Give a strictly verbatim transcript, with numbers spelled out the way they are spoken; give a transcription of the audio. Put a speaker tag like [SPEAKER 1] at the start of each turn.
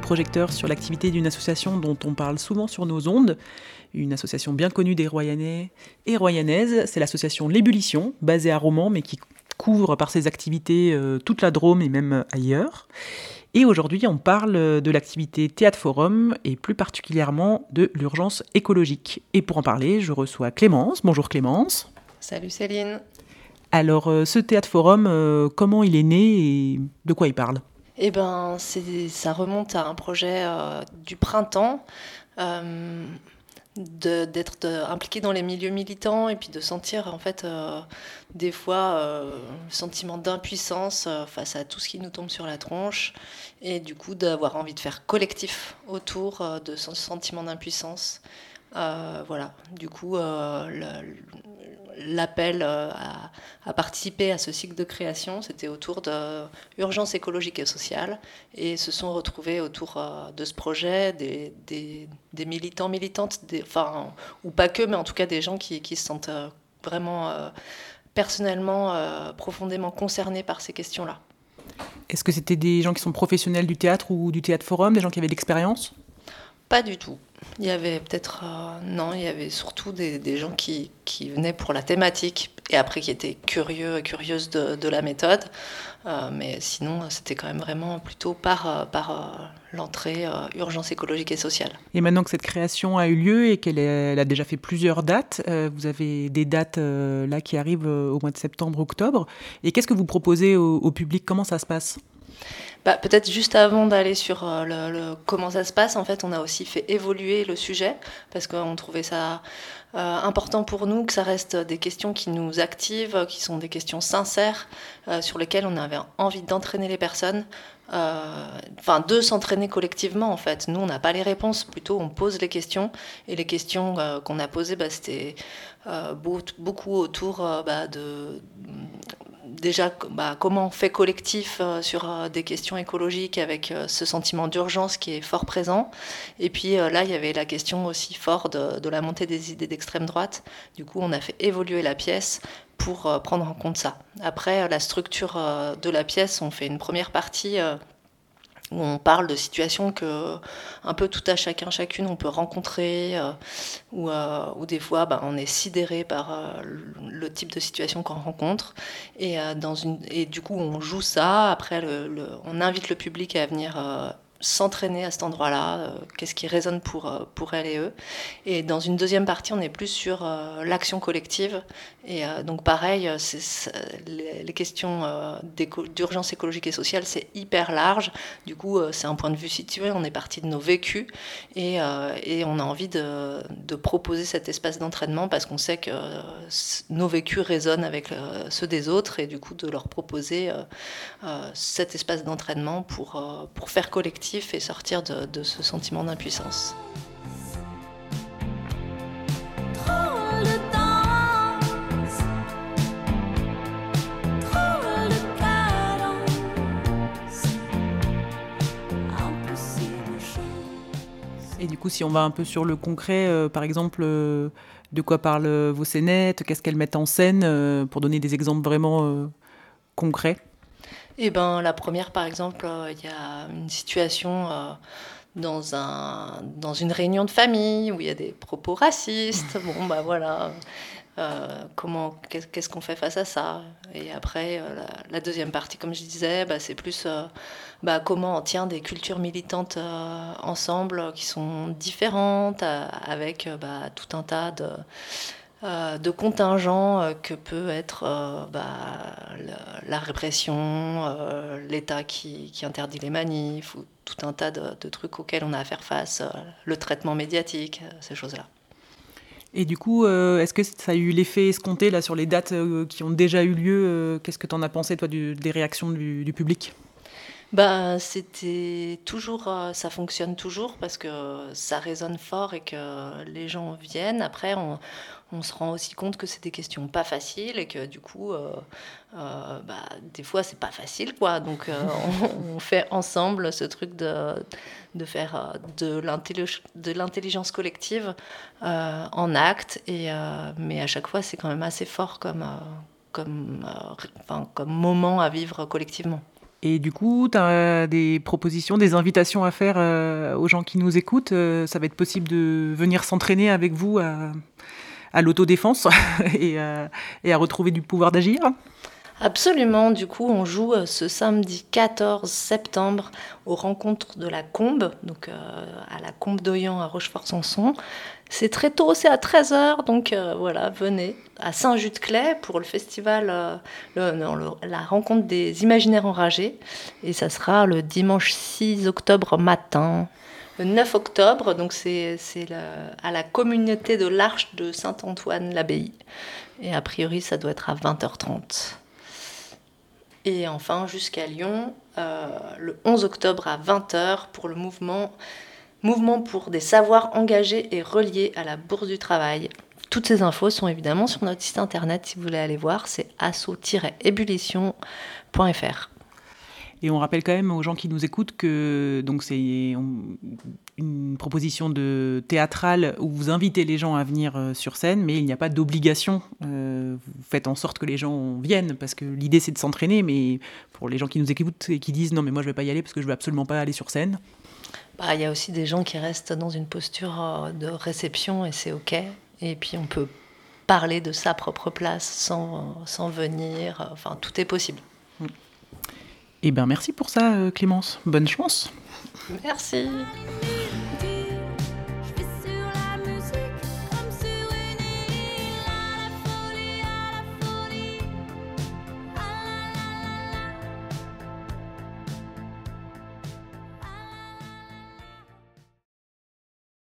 [SPEAKER 1] projecteur sur l'activité d'une association dont on parle souvent sur nos ondes, une association bien connue des Royanais et Royanaises, c'est l'association L'Ébullition, basée à Romans, mais qui couvre par ses activités euh, toute la Drôme et même ailleurs. Et aujourd'hui, on parle de l'activité Théâtre Forum et plus particulièrement de l'urgence écologique. Et pour en parler, je reçois Clémence. Bonjour Clémence.
[SPEAKER 2] Salut Céline.
[SPEAKER 1] Alors, euh, ce Théâtre Forum, euh, comment il est né et de quoi il parle ?
[SPEAKER 2] Eh ben, c'est, ça remonte à un projet euh, du printemps, euh, de, d'être de, impliqué dans les milieux militants et puis de sentir en fait euh, des fois euh, le sentiment d'impuissance euh, face à tout ce qui nous tombe sur la tronche et du coup d'avoir envie de faire collectif autour euh, de ce sentiment d'impuissance. Euh, voilà, du coup, euh, le, l'appel euh, à, à participer à ce cycle de création, c'était autour de urgence écologique et sociale, et se sont retrouvés autour euh, de ce projet des, des, des militants, militantes, des, enfin, ou pas que, mais en tout cas des gens qui, qui se sentent euh, vraiment euh, personnellement, euh, profondément concernés par ces questions-là.
[SPEAKER 1] Est-ce que c'était des gens qui sont professionnels du théâtre ou du Théâtre Forum, des gens qui avaient de l'expérience ?
[SPEAKER 2] Pas du tout. Il y avait peut-être... Euh, non, il y avait surtout des, des gens qui, qui venaient pour la thématique et après qui étaient curieux et curieuses de, de la méthode. Euh, mais sinon, c'était quand même vraiment plutôt par, par euh, l'entrée euh, urgence écologique et sociale.
[SPEAKER 1] Et maintenant que cette création a eu lieu et qu'elle est, elle a déjà fait plusieurs dates, euh, vous avez des dates euh, là qui arrivent euh, au mois de septembre, octobre. Et qu'est-ce que vous proposez au, au public ? Comment ça se passe ?
[SPEAKER 2] Bah, peut-être juste avant d'aller sur euh, le, le, comment ça se passe, en fait, on a aussi fait évoluer le sujet parce qu'on trouvait ça euh, important pour nous que ça reste des questions qui nous activent, qui sont des questions sincères, euh, sur lesquelles on avait envie d'entraîner les personnes, enfin euh, de s'entraîner collectivement en fait. Nous, on n'a pas les réponses, plutôt on pose les questions et les questions euh, qu'on a posées, bah, c'était euh, beaucoup autour euh, bah, de déjà, bah, comment on fait collectif euh, sur euh, des questions écologiques avec euh, ce sentiment d'urgence qui est fort présent. Et puis euh, là, il y avait la question aussi forte de, de la montée des idées d'extrême droite. Du coup, on a fait évoluer la pièce pour euh, prendre en compte ça. Après, la structure euh, de la pièce, on fait une première partie euh, où on parle de situations que un peu tout à chacun, chacune, on peut rencontrer, euh, ou euh, où des fois, bah, on est sidéré par euh, le type de situation qu'on rencontre, et, euh, dans une, et du coup, on joue ça. Après, le, le, on invite le public à venir euh, s'entraîner à cet endroit-là, euh, qu'est-ce qui résonne pour, euh, pour elles et eux. Et dans une deuxième partie, on est plus sur euh, l'action collective. Et euh, donc pareil, c'est, c'est, les, les questions euh, d'urgence écologique et sociale, c'est hyper large. Du coup, euh, c'est un point de vue situé, on est parti de nos vécus. Et, euh, et on a envie de, de proposer cet espace d'entraînement parce qu'on sait que euh, nos vécus résonnent avec euh, ceux des autres. Et du coup, de leur proposer euh, euh, cet espace d'entraînement pour, euh, pour faire collectif et sortir de, de ce sentiment d'impuissance.
[SPEAKER 1] Et du coup, si on va un peu sur le concret, euh, par exemple, euh, de quoi parlent vos scénettes, qu'est-ce qu'elles mettent en scène, euh, pour donner des exemples vraiment euh, concrets ?
[SPEAKER 2] Eh ben, la première, par exemple, il euh, y a une situation euh, dans, un, dans une réunion de famille où il y a des propos racistes. Bon, bah voilà, euh, comment, qu'est-ce, qu'est-ce qu'on fait face à ça ? Et après, euh, la, la deuxième partie, comme je disais, bah, c'est plus euh, bah, comment on tient des cultures militantes euh, ensemble qui sont différentes, euh, avec euh, bah, tout un tas de... Euh, de contingents euh, que peut être euh, bah, la, la répression, euh, l'État qui, qui interdit les manifs, ou tout un tas de, de trucs auxquels on a à faire face, euh, le traitement médiatique, euh, ces choses-là.
[SPEAKER 1] Et du coup, euh, est-ce que ça a eu l'effet escompté là, sur les dates euh, qui ont déjà eu lieu euh, Qu'est-ce que tu en as pensé, toi, du, des réactions du, du public ?
[SPEAKER 2] Bah, c'était toujours, euh, ça fonctionne toujours parce que ça résonne fort et que les gens viennent. Après, on, on se rend aussi compte que c'est des questions pas faciles et que du coup, euh, euh, bah, des fois, c'est pas facile, quoi. Donc, euh, on, on fait ensemble ce truc de, de faire de, l'intellig- de l'intelligence collective euh, en acte. Et, euh, mais à chaque fois, c'est quand même assez fort comme, euh, comme, euh, enfin, comme moment à vivre collectivement.
[SPEAKER 1] Et du coup, tu as des propositions, des invitations à faire euh, aux gens qui nous écoutent. Euh, ça va être possible de venir s'entraîner avec vous à, à l'autodéfense et, à, et à retrouver du pouvoir d'agir.
[SPEAKER 2] Absolument, du coup on joue euh, ce samedi quatorze septembre aux rencontres de la Combe, donc euh, à la Combe d'Oyan à Rochefort-Samson. C'est très tôt, c'est à treize heures, donc euh, voilà, venez à Saint-Just-de-Claye pour le festival, euh, le, non, le, la rencontre des imaginaires enragés. Et ça sera le dimanche six octobre matin. Le neuf octobre, donc c'est, c'est le, à la communauté de l'Arche de Saint-Antoine-l'Abbaye. Et a priori, ça doit être à vingt heures trente. Et enfin, jusqu'à Lyon, euh, le onze octobre à vingt heures pour le mouvement, mouvement pour des savoirs engagés et reliés à la Bourse du Travail. Toutes ces infos sont évidemment sur notre site internet si vous voulez aller voir, c'est asso tiret ébullition point f r.
[SPEAKER 1] Et on rappelle quand même aux gens qui nous écoutent que donc c'est une proposition de théâtrale où vous invitez les gens à venir sur scène, mais il n'y a pas d'obligation. Euh, vous faites en sorte que les gens viennent, parce que l'idée c'est de s'entraîner, mais pour les gens qui nous écoutent et qui disent non mais moi je vais pas y aller parce que je veux absolument pas aller sur scène.
[SPEAKER 2] Bah, y a aussi des gens qui restent dans une posture de réception et c'est ok. Et puis on peut parler de sa propre place sans, sans venir. Enfin, tout est possible.
[SPEAKER 1] Eh bien, merci pour ça, Clémence. Bonne chance.
[SPEAKER 2] Merci.